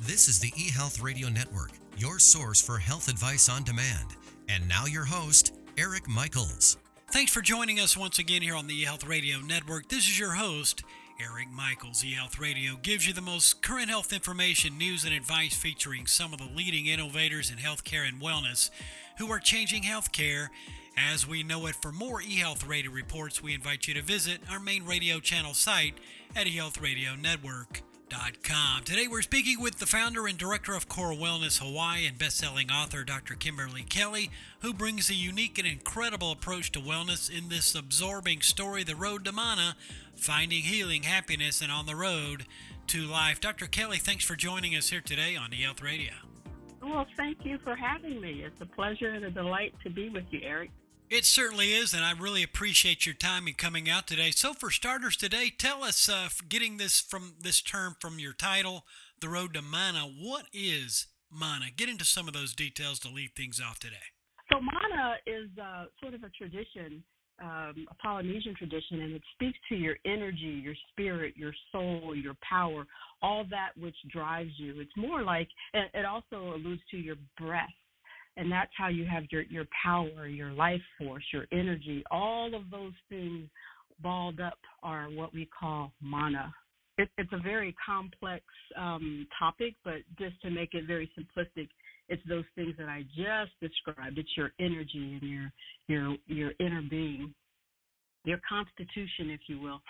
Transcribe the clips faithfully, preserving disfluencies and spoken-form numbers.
This is the eHealth Radio Network, your source for health advice on demand. And now your host, Eric Michaels. Thanks for joining us once again here on the eHealth Radio Network. This is your host, Eric Michaels. eHealth Radio gives you the most current health information, news, and advice featuring some of the leading innovators in healthcare and wellness who are changing healthcare as we know it. For more eHealth Radio reports, we invite you to visit our main radio channel site at e health radio network dot com. Today we're speaking with the founder and director of Core Wellness Hawaii and best-selling author Doctor Kimberly Kelly, who brings a unique and incredible approach to wellness in this absorbing story, The Road to Mana, Finding Healing, Happiness, and on the Road to Life. Doctor Kelly, thanks for joining us here today on eHealth Radio. Well, thank you for having me. It's a pleasure and a delight to be with you, Eric. It certainly is, and I really appreciate your time in coming out today. So for starters today, tell us, uh, getting this from this term from your title, The Road to Mana, what is Mana? Get into some of those details to lead things off today. So Mana is uh, sort of a tradition, um, a Polynesian tradition, and it speaks to your energy, your spirit, your soul, your power, all that which drives you. It's more like, it also alludes to your breath. And that's how you have your, your power, your life force, your energy. All of those things balled up are what we call mana. It, it's a very complex um, topic, but just to make it very simplistic, it's those things that I just described. It's your energy and your your your inner being, your constitution, if you will.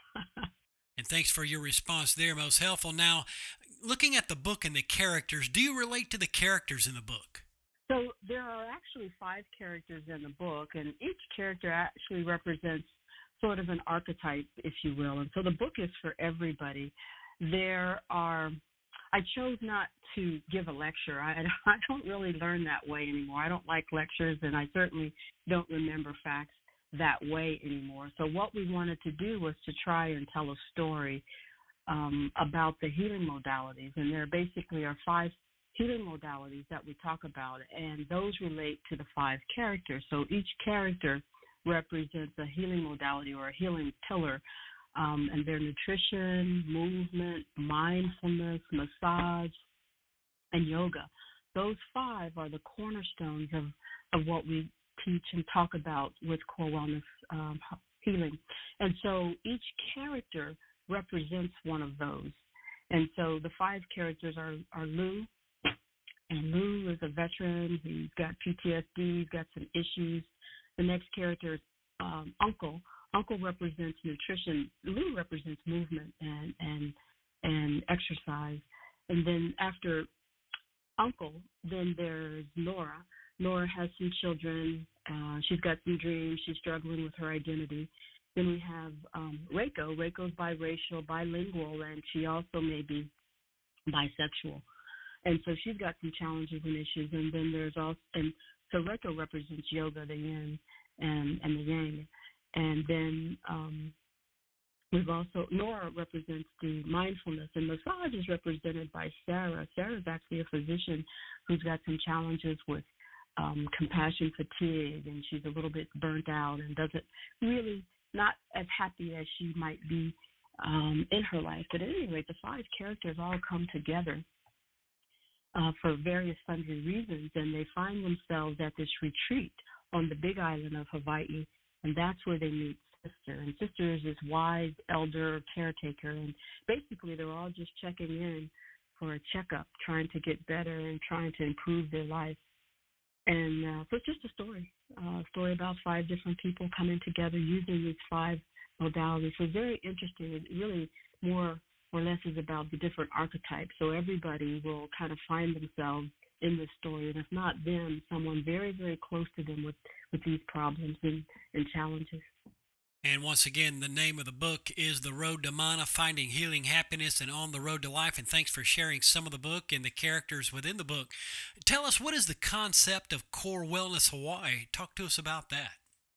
And thanks for your response there, most helpful. Now, looking at the book and the characters, do you relate to the characters in the book? So there are actually five characters in the book, and each character actually represents sort of an archetype, if you will. And so the book is for everybody. There are, I chose not to give a lecture. I, I don't really learn that way anymore. I don't like lectures, and I certainly don't remember facts that way anymore. So what we wanted to do was to try and tell a story um, about the healing modalities, and there basically are five healing modalities that we talk about, and those relate to the five characters. So each character represents a healing modality or a healing pillar, um, and their nutrition, movement, mindfulness, massage, and yoga. Those five are the cornerstones of, of what we teach and talk about with Core Wellness um, Healing. And so each character represents one of those. And so the five characters are, are Lou. And Lou is a veteran. He's got P T S D. He's got some issues. The next character is um, Uncle. Uncle represents nutrition. Lou represents movement and and and exercise. And then after Uncle, then there's Nora. Nora has some children. Uh, she's got some dreams. She's struggling with her identity. Then we have um, Reiko. Reiko's biracial, bilingual, and she also may be bisexual. And so she's got some challenges and issues. And then there's also, and so Reiko represents yoga, the yin and, and the yang. And then um, we've also, Nora represents the mindfulness, and massage is represented by Sarah. Sarah's actually a physician who's got some challenges with um, compassion fatigue, and she's a little bit burnt out and doesn't really, not as happy as she might be um, in her life. But at any rate, the five characters all come together Uh, for various sundry reasons, and they find themselves at this retreat on the big island of Hawaii, and that's where they meet Sister. And Sister is this wise elder caretaker, and basically they're all just checking in for a checkup, trying to get better and trying to improve their life. And uh, so it's just a story, uh, a story about five different people coming together using these five modalities. So it's very interesting. It really more or less is about the different archetypes. So everybody will kind of find themselves in this story, and if not them, someone very, very close to them with, with these problems and, and challenges. And once again, the name of the book is The Road to Mana, Finding Healing, Happiness, and on the Road to Life. And thanks for sharing some of the book and the characters within the book. Tell us, what is the concept of Core Wellness Hawaii? Talk to us about that.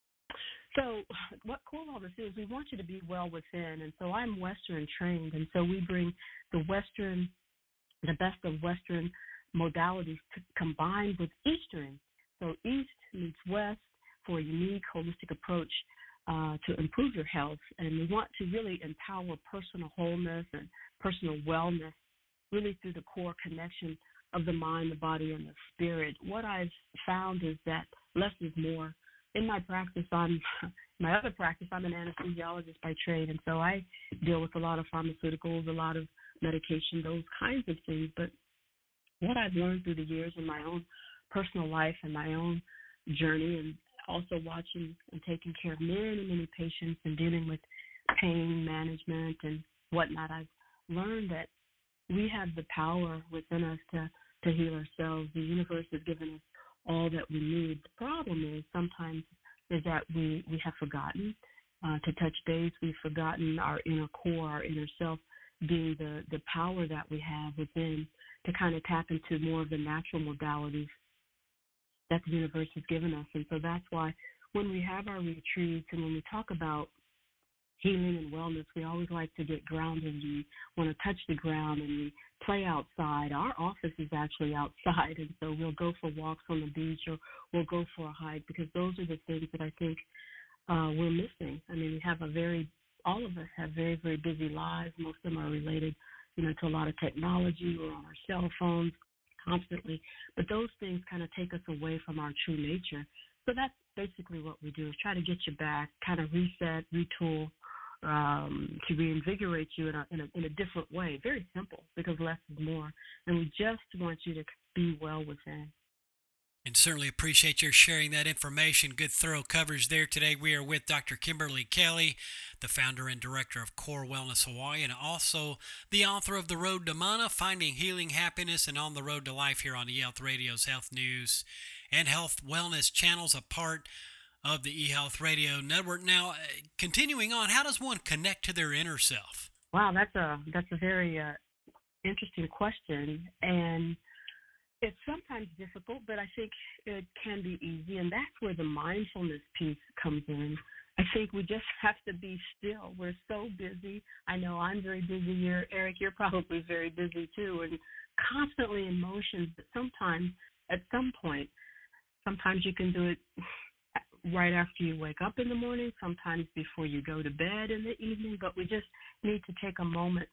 So what Core Wellness is, we want you to be well within. And so I'm Western trained, and so we bring the Western, the best of Western modalities to, combined with Eastern. So East meets West for a unique holistic approach uh, to improve your health. And we want to really empower personal wholeness and personal wellness really through the core connection of the mind, the body, and the spirit. What I've found is that less is more. In my practice, I'm my other practice, I'm an anesthesiologist by trade, and so I deal with a lot of pharmaceuticals, a lot of medication, those kinds of things. But what I've learned through the years in my own personal life and my own journey, and also watching and taking care of many, many patients and dealing with pain management and whatnot, I've learned that we have the power within us to, to heal ourselves. The universe has given us all that we need. The problem is sometimes is that we, we have forgotten uh, to touch base. We've forgotten our inner core, our inner self being the, the power that we have within to kind of tap into more of the natural modalities that the universe has given us. And so that's why when we have our retreats and when we talk about healing and wellness, we always like to get grounded. We want to touch the ground and we play outside. Our office is actually outside, and so we'll go for walks on the beach or we'll go for a hike because those are the things that I think uh, we're missing. I mean, we have a very, all of us have very, very busy lives. Most of them are related, you know, to a lot of technology. We're on our cell phones constantly, but those things kind of take us away from our true nature. So that's basically what we do, is try to get you back, kind of reset, retool, um, to reinvigorate you in a, in a in a different way. Very simple, because less is more, and we just want you to be well within. And certainly appreciate your sharing that information. Good, thorough coverage there today. We are with Doctor Kimberly Kelly, the founder and director of Core Wellness Hawaii, and also the author of The Road to Mana, Finding Healing, Happiness, and On the Road to Life here on eHealth Radio's Health News and Health Wellness channels, a part of the eHealth Radio Network. Now, continuing on, how does one connect to their inner self? Wow, that's a that's a very uh, interesting question, and it's sometimes difficult, but I think it can be easy, and that's where the mindfulness piece comes in. I think we just have to be still. We're so busy. I know I'm very busy. You're, Eric, you're probably very busy too, and constantly in motion. But sometimes, at some point, sometimes you can do it right after you wake up in the morning, sometimes before you go to bed in the evening, but we just need to take a moment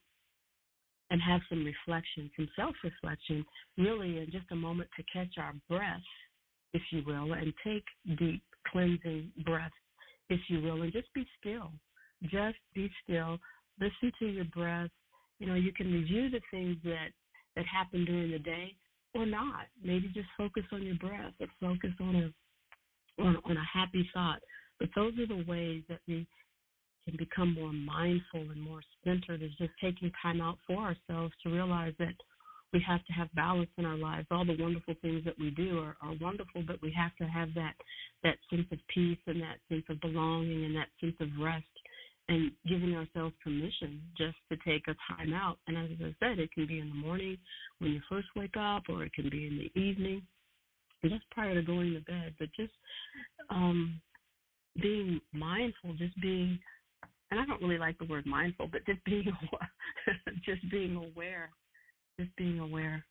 and have some reflection, some self-reflection, really, in just a moment to catch our breath, if you will, and take deep, cleansing breaths, if you will, and just be still. Just be still. Listen to your breath. You know, you can review the things that, that happen during the day or not. Maybe just focus on your breath or focus on a on, on a happy thought. But those are the ways that we can become more mindful and more centered, is just taking time out for ourselves to realize that we have to have balance in our lives. All the wonderful things that we do are, are wonderful, but we have to have that, that sense of peace and that sense of belonging and that sense of rest, and giving ourselves permission just to take a time out. And as I said, it can be in the morning when you first wake up, or it can be in the evening, just prior to going to bed. But just um, being mindful, just being, and I don't really like the word mindful, but just being just being aware, just being aware,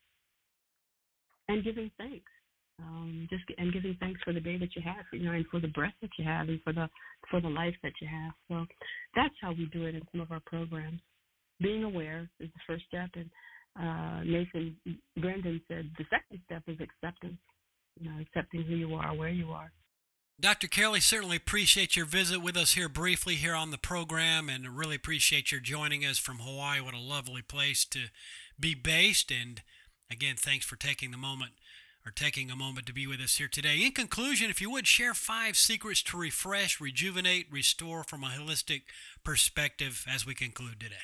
and giving thanks, um, just and giving thanks for the day that you have, you know, and for the breath that you have, and for the for the life that you have. So that's how we do it in some of our programs. Being aware is the first step, and uh, Nathan Brendan said the second step is acceptance. You know, accepting who you are, where you are. Doctor Kelly, certainly appreciate your visit with us here briefly here on the program, and really appreciate your joining us from Hawaii. What a lovely place to be based. And again, thanks for taking the moment or taking a moment to be with us here today. In conclusion, if you would, share five secrets to refresh, rejuvenate, restore from a holistic perspective as we conclude today.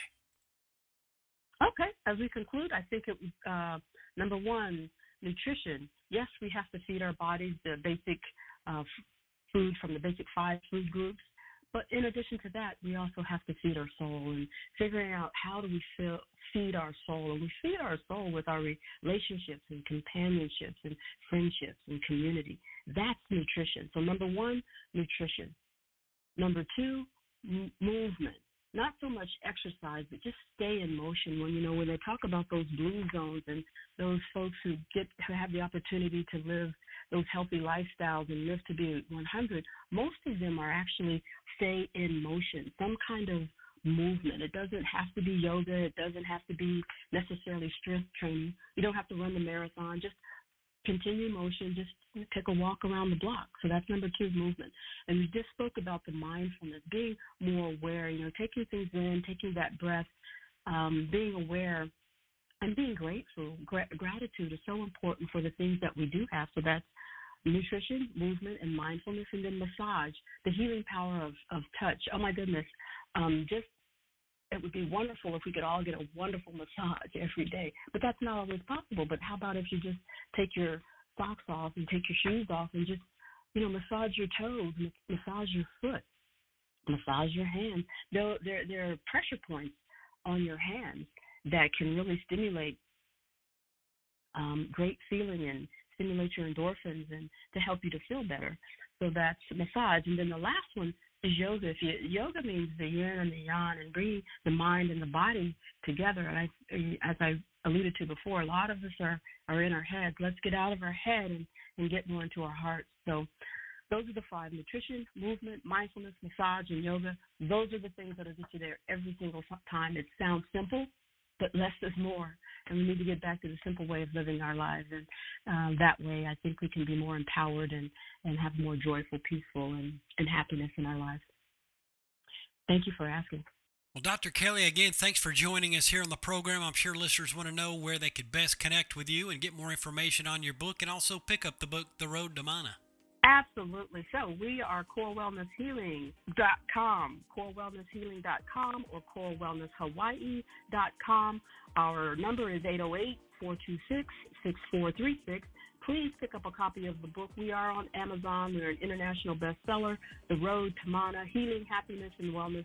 Okay, as we conclude, I think it was uh, number one, nutrition. Yes, we have to feed our bodies the basic uh, food from the basic five food groups. But in addition to that, we also have to feed our soul, and figuring out how do we feel, feed our soul. And we feed our soul with our relationships and companionships and friendships and community. That's nutrition. So number one, nutrition. Number two, m- movement. Not so much exercise, but just stay in motion. When, you know, when they talk about those blue zones and those folks who get who have the opportunity to live those healthy lifestyles and live to be one hundred, most of them are actually stay in motion, some kind of movement. It doesn't have to be yoga. It doesn't have to be necessarily strength training. You don't have to run the marathon. Just continue motion. Just take a walk around the block. So that's number two, movement. And we just spoke about the mindfulness, being more aware, you know, taking things in, taking that breath, um, being aware, and being grateful. Gra- gratitude is so important for the things that we do have. So that's nutrition, movement, and mindfulness, and then massage, the healing power of, of touch. Oh, my goodness. Um, just it would be wonderful if we could all get a wonderful massage every day. But that's not always possible. But how about if you just take your socks off and take your shoes off and just, you know, massage your toes, massage your foot, massage your hands. There, there, there are pressure points on your hands that can really stimulate um, great feeling and stimulate your endorphins and to help you to feel better. So that's massage. And then the last one is yoga. If you, yoga means the yin and the yang and bringing the mind and the body together. And I, as I alluded to before, a lot of us are, are in our heads. Let's get out of our head and, and get more into our hearts. So those are the five: nutrition, movement, mindfulness, massage, and yoga. Those are the things that will get you there every single time. It sounds simple, but less is more. And we need to get back to the simple way of living our lives. And uh, that way, I think we can be more empowered and, and have more joyful, peaceful, and, and happiness in our lives. Thank you for asking. Well, Doctor Kelly, again, thanks for joining us here on the program. I'm sure listeners want to know where they could best connect with you and get more information on your book and also pick up the book, The Road to Mana. Absolutely. So we are core wellness healing dot com, core wellness healing dot com or core wellness hawaii dot com. Our number is eight oh eight, four two six, six four three six. Please pick up a copy of the book. We are on Amazon. We're an international bestseller, The Road to Mana, Healing, Happiness, and Wellness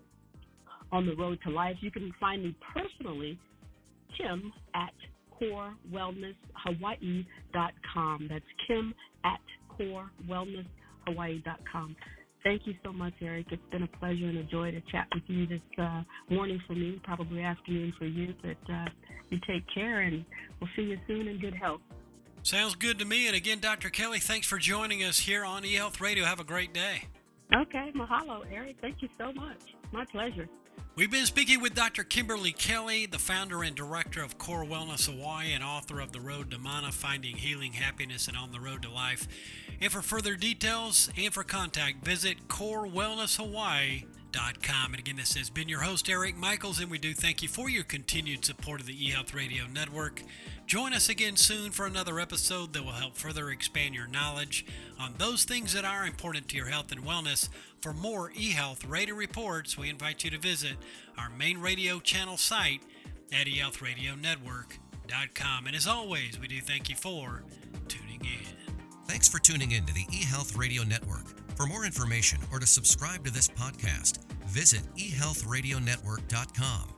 on the Road to Life. You can find me personally, Kim, at core wellness hawaii dot com. That's Kim at core wellness hawaii dot com. Thank you so much, Eric. It's been a pleasure and a joy to chat with you this uh, morning for me, probably afternoon for you. But uh, you take care, and we'll see you soon in good health. Sounds good to me. And again, Doctor Kelly, thanks for joining us here on eHealth Radio. Have a great day. Okay, mahalo, Eric. Thank you so much. My pleasure. We've been speaking with Doctor Kimberly Kelly, the founder and director of Core Wellness Hawaii and author of The Road to Mana, Finding Healing, Happiness, and On the Road to Life. And for further details and for contact, visit core wellness hawaii dot com. And again, this has been your host, Eric Michaels, and we do thank you for your continued support of the eHealth Radio Network. Join us again soon for another episode that will help further expand your knowledge on those things that are important to your health and wellness. For more eHealth Radio reports, we invite you to visit our main radio channel site at e health radio network dot com. And as always, we do thank you for tuning in. Thanks for tuning in to the eHealth Radio Network. For more information or to subscribe to this podcast, visit e health radio network dot com.